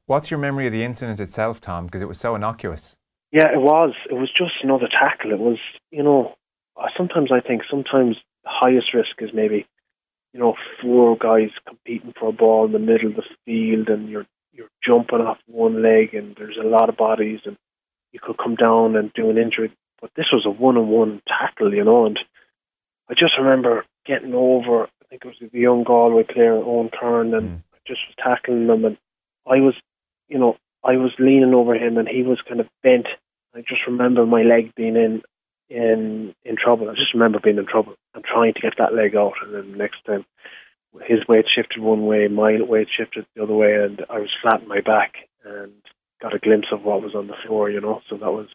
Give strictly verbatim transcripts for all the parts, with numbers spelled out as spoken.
What's your memory of the incident itself, Tom? Because it was so innocuous. Yeah, it was. It was just another tackle. It was, you know, sometimes I think sometimes the highest risk is maybe, you know, four guys competing for a ball in the middle of the field, and you're you're jumping off one leg, and there's a lot of bodies, and you could come down and do an injury. But this was a one-on-one tackle, you know, and I just remember getting over, I think it was the young Galway player, Owen Kern, and mm. I just was tackling him, and I was, you know, I was leaning over him, and he was kind of bent. I just remember my leg being in in in trouble. I just remember being in trouble and trying to get that leg out, and then the next time his weight shifted one way, my weight shifted the other way, and I was flat on my back and got a glimpse of what was on the floor, you know. So that was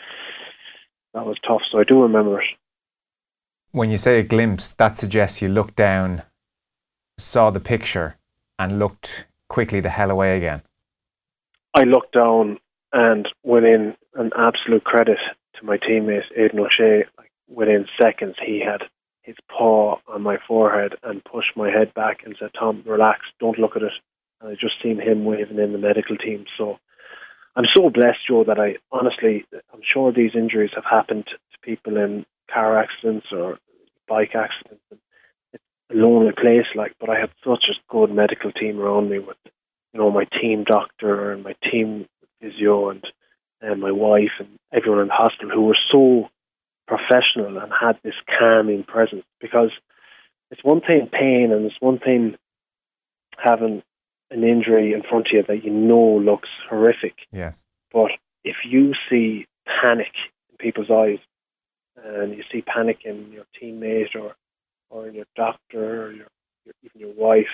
that was tough. So I do remember it. When you say a glimpse, that suggests you looked down, saw the picture, and looked quickly the hell away again. I looked down and went in, an absolute credit to my teammate Aidan O'Shea. Like, within seconds, he had his paw on my forehead and pushed my head back and said, "Tom, relax, don't look at it." And I just seen him waving in the medical team. So I'm so blessed, Joe, that I honestly, I'm sure these injuries have happened to people in car accidents or bike accidents. It's a lonely place, like, but I had such a good medical team around me with, you know, my team doctor and my team physio and and my wife and everyone in the hospital who were so professional and had this calming presence. Because it's one thing pain, and it's one thing having an injury in front of you that you know looks horrific. Yes. But if you see panic in people's eyes, and you see panic in your teammate or or in your doctor or your, your even your wife,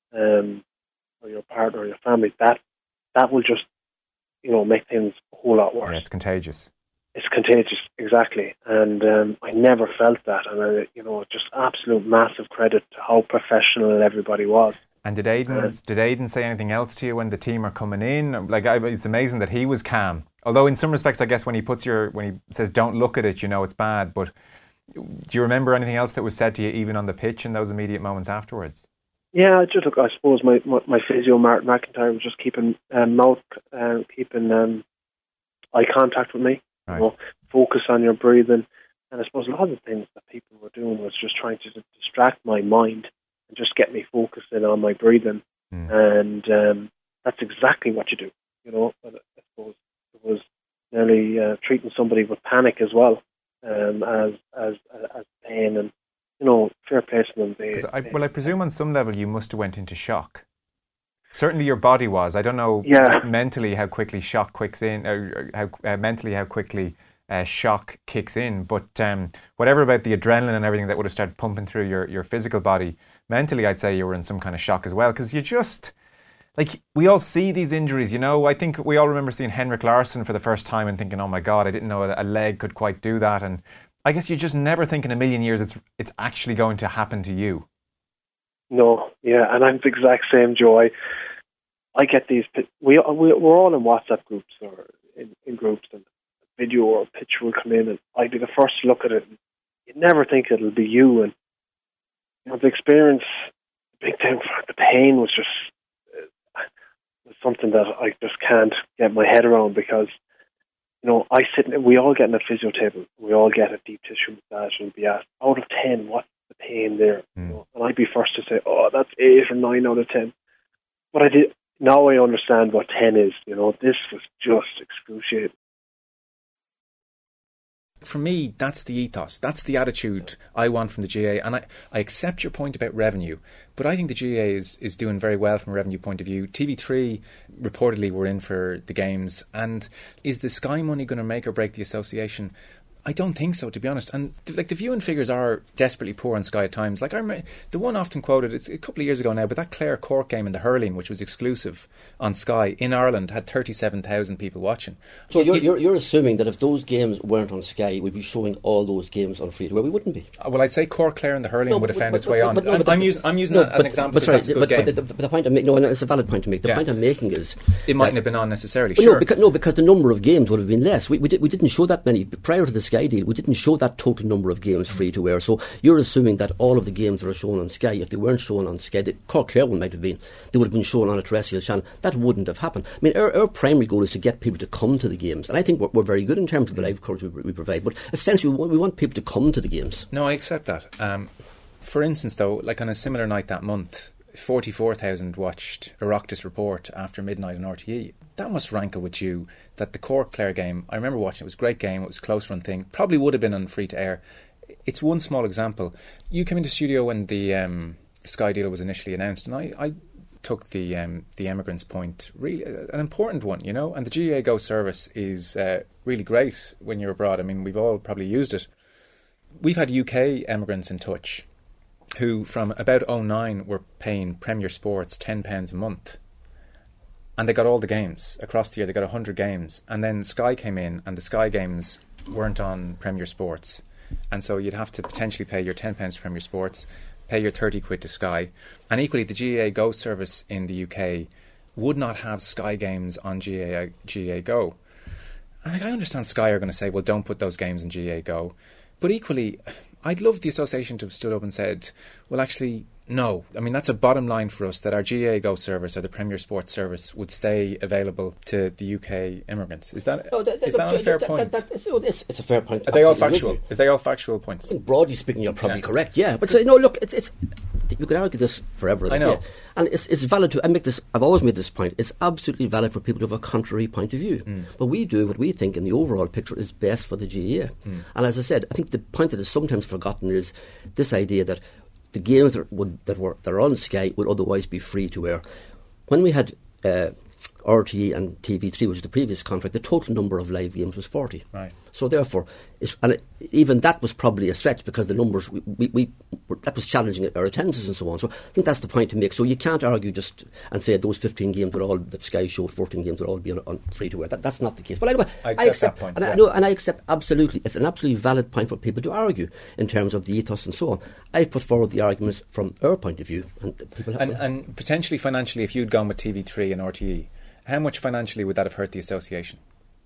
um, or your partner or your family, that that will just, you know, make things a whole lot worse. Yeah, it's contagious. It's contagious, exactly. And um, I never felt that. And, I, you know, just absolute massive credit to how professional everybody was. And did Aidan, uh, did Aidan say anything else to you when the team are coming in? Like, I, it's amazing that he was calm. Although in some respects, I guess when he puts your, when he says, "Don't look at it," you know it's bad. But do you remember anything else that was said to you even on the pitch in those immediate moments afterwards? Yeah, just look, I suppose my, my, my physio, Martin McIntyre, was just keeping um, mouth, uh, keeping um, eye contact with me. Right. You know, focus on your breathing. And I suppose a lot of the things that people were doing was just trying to distract my mind and just get me focusing on my breathing. Mm. And um, that's exactly what you do. You know, but I suppose it was nearly uh, treating somebody with panic as well, um, as as as pain, and you know, fair play to them. They, I, they, well, I presume on some level you must have went into shock. Certainly your body was. I don't know yeah. mentally how quickly shock kicks in, or how uh, mentally how quickly uh, shock kicks in. But um, whatever about the adrenaline and everything that would have started pumping through your, your physical body, mentally I'd say you were in some kind of shock as well. Because you just, like, we all see these injuries, you know. I think we all remember seeing Henrik Larsson for the first time and thinking, "Oh my God, I didn't know a leg could quite do that." And I guess you just never think in a million years it's it's actually going to happen to you. No, yeah, and I'm the exact same, Joe. I, I get these, we, we, we're all in WhatsApp groups or in, in groups, and a video or a picture will come in, and I'd be the first to look at it. And you never think it'll be you. And you know, the experience, the big thing, the pain was just uh, was something that I just can't get my head around, because you know, I sit, we all get in a physio table, we all get a deep tissue massage and be asked, out of ten, what's the pain there? Mm. You know, and I'd be first to say, "Oh, that's eight or nine out of ten." But I did, now I understand what ten is, you know, this was just excruciating. For me, that's the ethos, that's the attitude I want from the G A, and I, I accept your point about revenue, but I think the G A is, is doing very well from a revenue point of view. T V three reportedly were in for the games, and is the Sky money going to make or break the association? I don't think so, to be honest. And th- like the viewing figures are desperately poor on Sky at times. Like I remember, the one often quoted, it's a couple of years ago now, but that Clare Cork game in the hurling, which was exclusive on Sky in Ireland, had thirty-seven thousand people watching. So you're, you're you're assuming that if those games weren't on Sky, we'd be showing all those games on free to air? We wouldn't be. Uh, well, I'd say Cork Clare in the hurling no, would have but, found but, its way but, on. but, no, I'm, but, I'm using I'm using no, that as but, an example but, because sorry, that's a good but, game. But the, the point I'm making, no, it's a valid point to make. The yeah. point I'm making is it mightn't have been on necessarily. Well, sure. No, because no, because the number of games would have been less. We we, did, we didn't show that many prior to the Sky Sky deal, we didn't show that total number of games free to air. So you're assuming that all of the games that are shown on Sky, if they weren't shown on Sky, the Cork Clare one might have been, they would have been shown on a terrestrial channel. That wouldn't have happened. I mean, our, our primary goal is to get people to come to the games, and I think we're, we're very good in terms of the live coverage we, we provide. But essentially, we want, we want people to come to the games. No, I accept that. Um, for instance, though, like on a similar night that month, forty-four thousand watched Oireachtas Report after midnight on R T E. That must rankle with you that the Cork Clare game, I remember watching it, it was a great game, it was a close run thing, probably would have been on free to air. It's one small example. You came into studio when the um, Sky deal was initially announced, and I, I took the um, the emigrants point, really an important one, you know, and the G A A Go service is uh, really great when you're abroad. I mean, we've all probably used it. We've had U K emigrants in touch who from about oh nine were paying Premier Sports ten pounds a month. And they got all the games across the year. They got one hundred games. And then Sky came in and the Sky games weren't on Premier Sports. And so you'd have to potentially pay your ten pounds to Premier Sports, pay your thirty quid to Sky. And equally, the G A A Go service in the U K would not have Sky games on G A A, G A A Go. And like, I understand Sky are going to say, well, don't put those games in G A A Go. But equally, I'd love the association to have stood up and said, well, actually, no. I mean, that's a bottom line for us, that our G A A Go service or the Premier Sports service would stay available to the U K immigrants. Is that, no, that, that, is that a fair that, point? That, that, it's, it's a fair point. Are they all Absolutely factual? with you. Are they all factual points? Broadly speaking, you're probably Yeah. correct, yeah. But so, no, look, it's it's you could argue this forever. I know. Yeah. And it's, it's valid to, I make this, I've always made this point, it's absolutely valid for people to have a contrary point of view. Mm. But we do what we think in the overall picture is best for the G A A. Mm. And as I said, I think the point that is sometimes forgotten is this idea that the games that, would, that were that are on Sky would otherwise be free to air. When we had uh, R T E and T V three, which was the previous contract, the total number of live games was forty. Right. So therefore, it's, and it, even that was probably a stretch because the numbers, we, we, we were, that was challenging our attendances and so on. So I think that's the point to make. So you can't argue just and say those fifteen games would all, that Sky showed, fourteen games would all be on, on free to air. That, that's not the case. But anyway, I accept, I accept that point. and, yeah. I, know, and I accept absolutely, it's an absolutely valid point for people to argue in terms of the ethos and so on. I've put forward the arguments from our point of view. And, people have and, and potentially financially, if you'd gone with T V three and R T E, how much financially would that have hurt the association?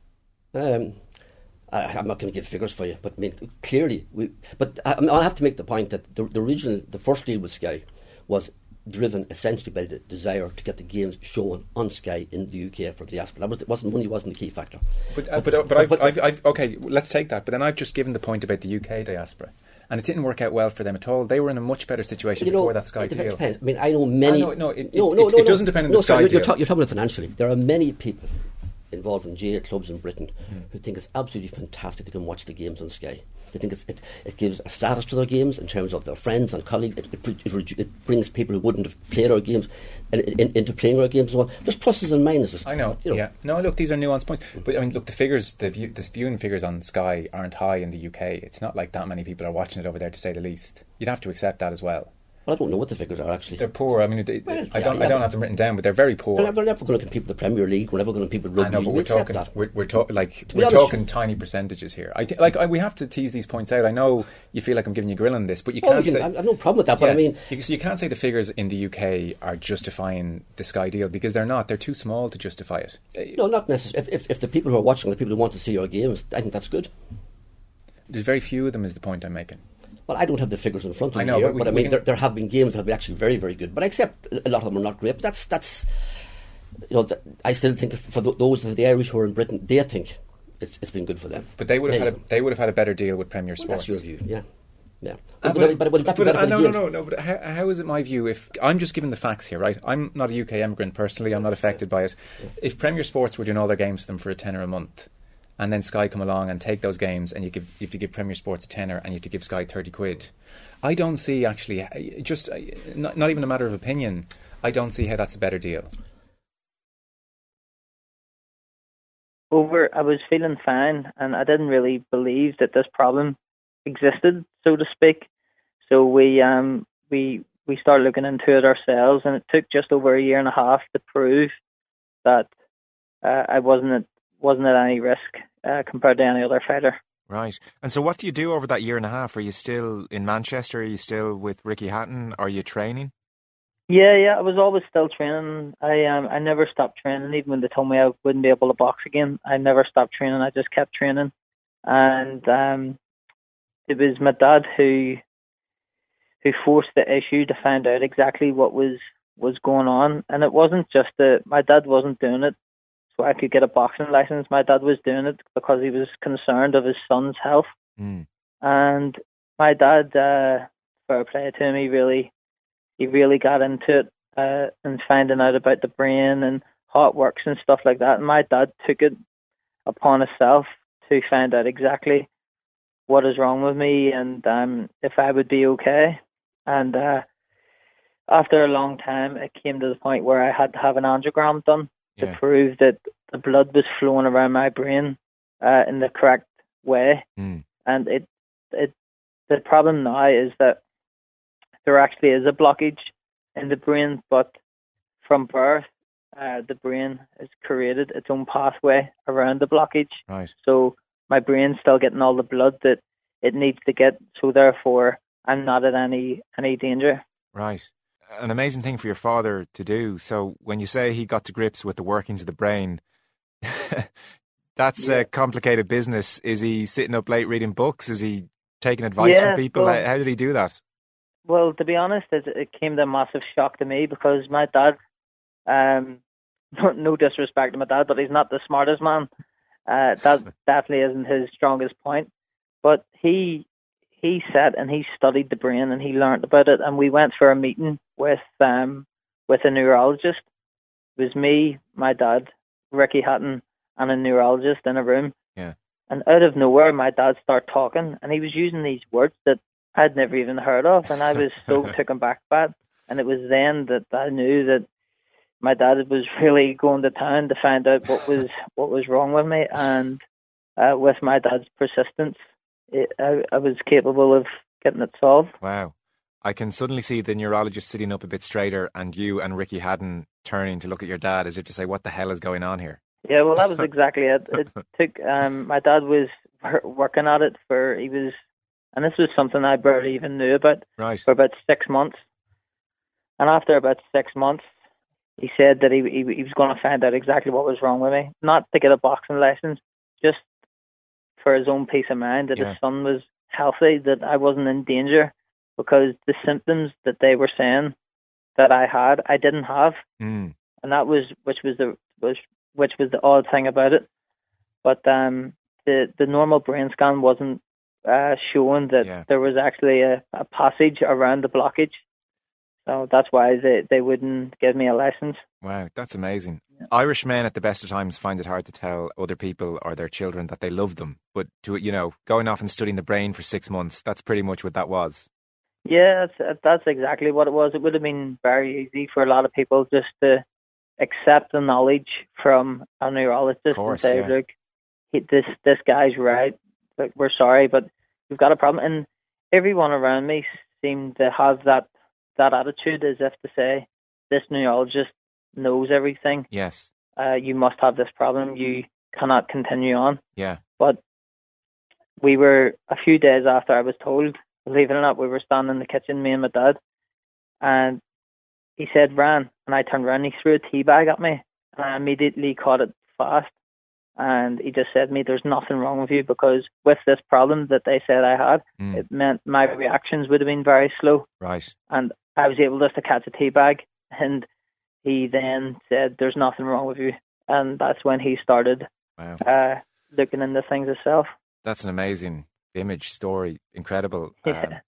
Um, I, I'm not going to give figures for you, but I mean, clearly, we. But I, I mean, I'll have to make the point that the, the original, the first deal with Sky was driven essentially by the desire to get the games shown on Sky in the U K for the diaspora. That was, wasn't money wasn't the key factor. But uh, but, but, but, I've, but I've, I've, okay, let's take that. But then I've just given the point about the U K diaspora. And it didn't work out well for them at all. They were in a much better situation you know, before that Sky it depends, deal. depends. I mean, I know many. I know, no, it, no, it, no, it, no, it doesn't depend on no, the Sky sorry, deal. You're, ta- you're talking about financially. There are many people involved in G A A clubs in Britain mm. who think it's absolutely fantastic they can watch the games on Sky. They think it's, it, it gives a status to their games in terms of their friends and colleagues. It, it, it, it brings people who wouldn't have played our games in, in, into playing our games and so on. There's pluses and minuses. I know, you know. yeah. No, look, these are nuanced points. But I mean, look, the figures, the, view, the viewing figures on Sky aren't high in the U K. It's not like that many people are watching it over there, to say the least. You'd have to accept that as well. Well, I don't know what the figures are actually. They're poor. I mean, they, well, I yeah, don't. yeah, I don't have them written down, but they're very poor. They're never, never going to compete with the Premier League. We're never going to compete with rugby. I know, but we we're accept talking. that. We're, we're talking like To be we're honest, talking tiny percentages here. I think like I, we have to tease these points out. I know you feel like I'm giving you a grill on this, but you Oh, can't you can, say. I have no problem with that. But yeah, I mean, you, so you can't say the figures in the U K are justifying the Sky deal, because they're not. They're too small to justify it. no, not necessarily. If, if if the people who are watching, the people who want to see our games, I think that's good. There's very few of them, is the point I'm making. Well, I don't have the figures in front of I me know, here, but we- but I we mean, can- there, there have been games that have been actually very, very good. But I accept a lot of them are not great. But that's that's you know, th- I still think for th- those of the Irish who are in Britain, they think it's it's been good for them. But they would have Many had of a, they would have had a better deal with Premier Well, Sports. that's your view, yeah, yeah. Uh, but, but, but, but, but, but, uh, no, no, no, no. But how, how is it my view? If I'm just giving the facts here, right? I'm not a U K immigrant personally. I'm not affected by it. If Premier Sports were doing all their games for them for a tenner a month, and then Sky come along and take those games, and you give you have to give Premier Sports a tenner, and you have to give Sky thirty quid. I don't see actually, just uh, not, not even a matter of opinion. I don't see how that's a better deal. Over, I was feeling fine, and I didn't really believe that this problem existed, so to speak. So we um we we started looking into it ourselves, and it took just over a year and a half to prove that uh, I wasn't at, wasn't at any risk uh, compared to any other fighter. Right. And so what do you do over that year and a half? Are you still in Manchester? Are you still with Ricky Hatton? Are you training? Yeah, yeah, I was always still training. I um I never stopped training, even when they told me I wouldn't be able to box again. I never stopped training. I just kept training. and um, it was my dad who who forced the issue to find out exactly what was was going on. And it wasn't just that my dad wasn't doing it so I could get a boxing license. My dad was doing it because he was concerned of his son's health. Mm. And my dad, uh, fair play to him, he really, he really got into it uh, and finding out about the brain and how it works and stuff like that. And my dad took it upon himself to find out exactly what is wrong with me and um, if I would be okay. And uh, after a long time, it came to the point where I had to have an angiogram done to Yeah. prove that the blood was flowing around my brain uh, in the correct way. Mm. And it, it, the problem now is that there actually is a blockage in the brain, but from birth, uh, the brain has created its own pathway around the blockage. Right. So my brain's still getting all the blood that it needs to get. So therefore, I'm not at any any danger. Right. An amazing thing for your father to do. So when you say he got to grips with the workings of the brain, that's Yeah. a complicated business. Is he sitting up late reading books? Is he taking advice Yeah, from people? well- how, how did he do that? Well, to be honest, it, it came to a massive shock to me because my dad, um, no disrespect to my dad, but he's not the smartest man. Uh, that definitely isn't his strongest point. But he he sat and he studied the brain and he learned about it. And we went for a meeting with um with a neurologist. It was me, my dad, Ricky Hatton, and a neurologist in a room. Yeah. And out of nowhere, my dad started talking, and he was using these words that I'd never even heard of, and I was so taken back by it. And it was then that I knew that my dad was really going to town to find out what was what was wrong with me. And uh, with my dad's persistence, it, I, I was capable of getting it solved. Wow. I can suddenly see the neurologist sitting up a bit straighter and you and Ricky Haddon turning to look at your dad as if to say, what the hell is going on here? Yeah, well, that was exactly it. It took um, my dad was wor- working at it for he was, and this was something I barely even knew about Right. for about six months. And after about six months, he said that he he, he was going to find out exactly what was wrong with me, not to get a boxing license, just for his own peace of mind that Yeah. his son was healthy, that I wasn't in danger, because the symptoms that they were saying that I had, I didn't have. Mm. And that was which was the was which was the odd thing about it. But um, the the normal brain scan wasn't uh, showing that Yeah. there was actually a, a passage around the blockage. So that's why they, they wouldn't give me a license. Wow, that's amazing. Irish men at the best of times find it hard to tell other people or their children that they love them. But, to you know, going off and studying the brain for six months, that's pretty much what that was. Yeah, that's, that's exactly what it was. It would have been very easy for a lot of people just to accept the knowledge from a neurologist Of course, and say, yeah. look, he, this this guy's right. Look, we're sorry, but we've got a problem. And everyone around me seemed to have that, that attitude, as if to say, this neurologist knows everything. Yes. Uh, you must have this problem. You cannot continue on. Yeah. But we were, a few days after I was told, believe it or not, we were standing in the kitchen, me and my dad, and he said, Ran, and I turned around and he threw a tea bag at me, and I immediately caught it fast, and he just said to me, there's nothing wrong with you, because with this problem that they said I had, Mm. it meant my reactions would have been very slow, Right. and I was able just to catch a tea bag, and he then said, there's nothing wrong with you, and that's when he started Wow. uh, looking into things himself. That's an amazing image, story, incredible. Yeah. Um,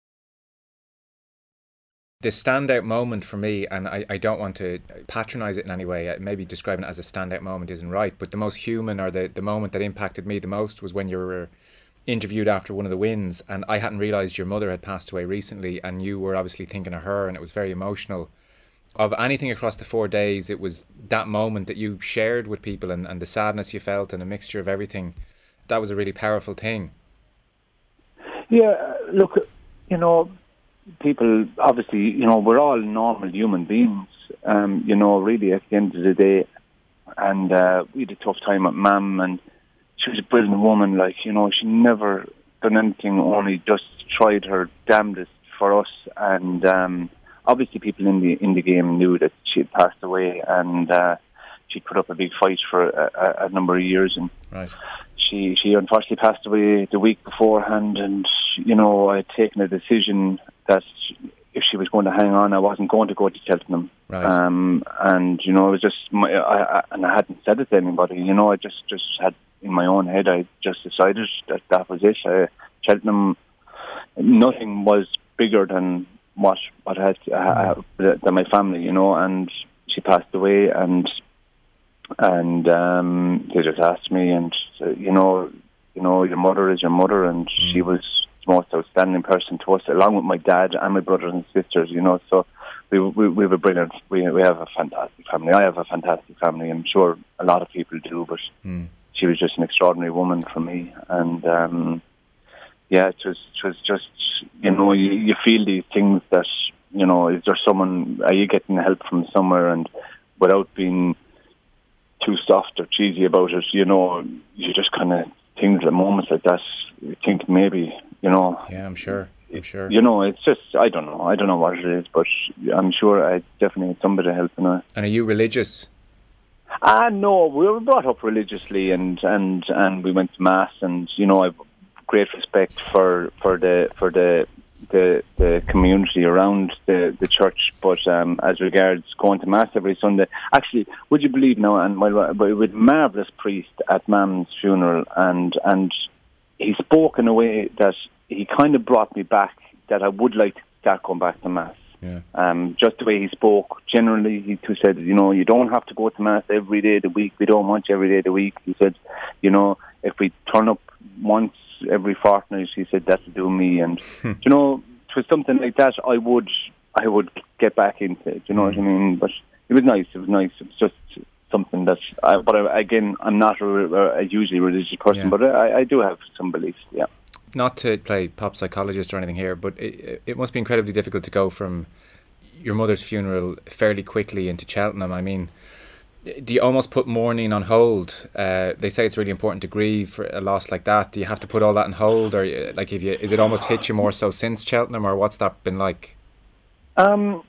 the standout moment for me, and I, I don't want to patronise it in any way, uh, maybe describing it as a standout moment isn't right, but the most human, or the, the moment that impacted me the most, was when you were interviewed after one of the wins, and I hadn't realised your mother had passed away recently, and you were obviously thinking of her, and it was very emotional. Of anything across the four days, it was that moment that you shared with people, and, and the sadness you felt, and a mixture of everything. That was a really powerful thing. Yeah, look, you know, people, obviously, you know, we're all normal human beings, um, you know, really at the end of the day. And uh, we had a tough time with Mum, and she was a brilliant woman, like, you know, she never done anything, only just tried her damnedest for us. And um, obviously people in the in the game knew that she had passed away, and uh, she'd put up a big fight for a, a, a number of years. And Right. she she unfortunately passed away the week beforehand, and you know I had taken a decision that if she was going to hang on, I wasn't going to go to Cheltenham. Right. Um, and you know it was just my, I, I, and I hadn't said it to anybody. You know I just just had in my own head I just decided that that was it. Uh, Cheltenham, nothing was bigger than what what I had uh, than my family. You know, and she passed away, and and um, they just asked me, and uh, you know, you know, your mother is your mother, and mm. she was the most outstanding person to us, along with my dad and my brothers and sisters. You know, so we we, we have a brilliant, we we have a fantastic family. I have a fantastic family. I'm sure a lot of people do, but mm. she was just an extraordinary woman for me, and um, yeah, it was it was just, you know, you, you feel these things that, you know, is there someone, are you getting help from somewhere, and without being too soft or cheesy about it, you know, you just kind of things at moments like that, you think maybe, you know. Yeah, I'm sure. I'm sure. You know, it's just, I don't know. I don't know what it is, but I'm sure I definitely had some bit of help in it. And are you religious? Ah, no, we were brought up religiously, and, and, and we went to mass, and you know, I've great respect for, for the for the the the community around the, the church, but um, as regards going to mass every Sunday, actually, would you believe now? And my with marvelous priest at Mam's funeral, and and he spoke in a way that he kind of brought me back, that I would like to start going back to mass. Yeah. Um, just the way he spoke. Generally, he too said, you know, you don't have to go to mass every day of the week. We don't want you every day of the week. He said, you know, if we turn up once every fortnight, he said, that'll do me. And you know, it was something like that I would I would get back into it, you know what I mean? But it was nice, it was nice. It was just something that I, but I, again, I'm not a, a usually religious person, yeah. but I, I do have some beliefs, yeah. Not to play pop psychologist or anything here, but it, it must be incredibly difficult to go from your mother's funeral fairly quickly into Cheltenham. I mean, do you almost put mourning on hold? Uh, they say it's really important to grieve for a loss like that. Do you have to put all that on hold, or like, if you, is it almost hit you more so since Cheltenham, or what's that been like? Um,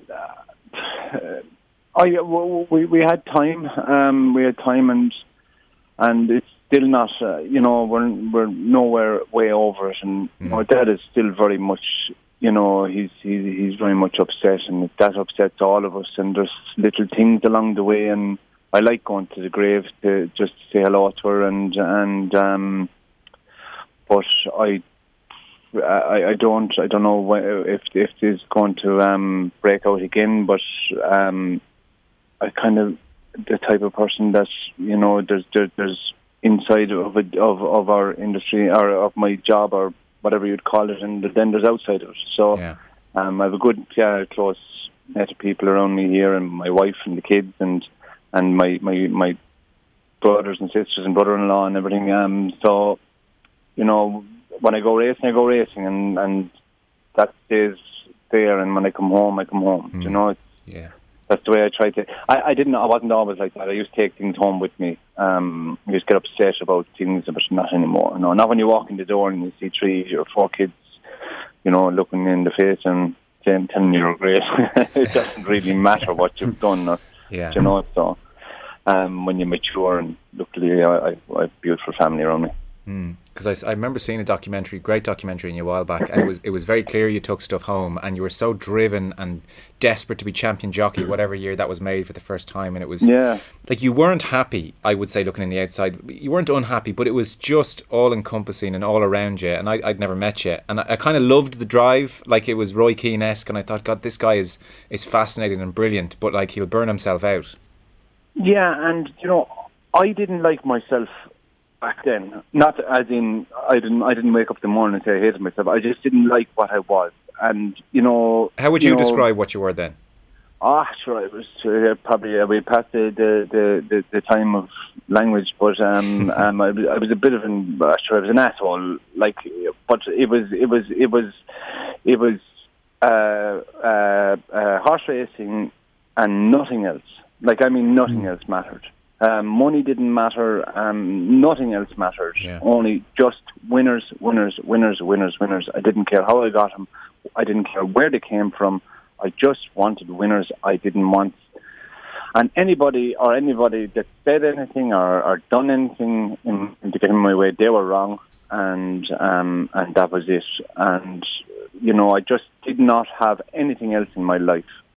I we we had time. Um, we had time, and and it's still not. Uh, you know, we're we're nowhere way over it, and mm. my dad is still very much. You know, he's he's he's very much upset, and that upsets all of us. And there's little things along the way, and I like going to the grave to just say hello to her, and and um, but I, I I don't I don't know if if it's going to um break out again. But um, I kind of the type of person that, you know, there's there, there's inside of a, of of our industry, or of my job, or whatever you'd call it, and then there's outside of it. So yeah. um, I have a good, yeah, close net of people around me here, and my wife and the kids, and and my, my, my brothers and sisters and brother-in-law and everything. Um, so, you know, when I go racing, I go racing, and, and that stays there, and when I come home, I come home. Mm. You know, it's, yeah. That's the way I try to. I, I didn't. I wasn't always like that. I used to take things home with me. Um, I used to get upset about things, but not anymore. No, not when you walk in the door and you see three or four kids, you know, looking in the face and saying, "Telling you you're great." It doesn't really matter what you've done, or, yeah. you know. So, um, when you mature, and luckily, I, I, I have a beautiful family around me. Because mm. I, I remember seeing a documentary, great documentary in you a while back, and it was it was very clear you took stuff home, and you were so driven and desperate to be champion jockey, whatever year that was made for the first time, and it was yeah. like you weren't happy. I would say, looking in the outside, you weren't unhappy, but it was just all encompassing and all around you. And I, I'd never met you, and I, I kind of loved the drive, like it was Roy Keane-esque, and I thought, God, this guy is is fascinating and brilliant, but like he'll burn himself out. Yeah, and you know, I didn't like myself back then. Not as in I didn't I didn't wake up in the morning and say I hated myself. I just didn't like what I was. And you know, how would you, you know, describe what you were then? Ah, sure, it was uh, probably uh, we passed the the, the, the the time of language, but um, um I was, I was a bit of an uh, sure I was an asshole. Like, but it was it was it was it was uh, uh, uh, horse racing and nothing else. Like, I mean, nothing else mattered. Um, money didn't matter. Um, nothing else mattered. Yeah. Only just winners, winners, winners, winners, winners. I didn't care how I got them. I didn't care where they came from. I just wanted winners. I didn't want. And anybody or anybody that said anything or, or done anything in, to get in my way, they were wrong, and um, and that was it. And you know, I just did not have anything else in my life.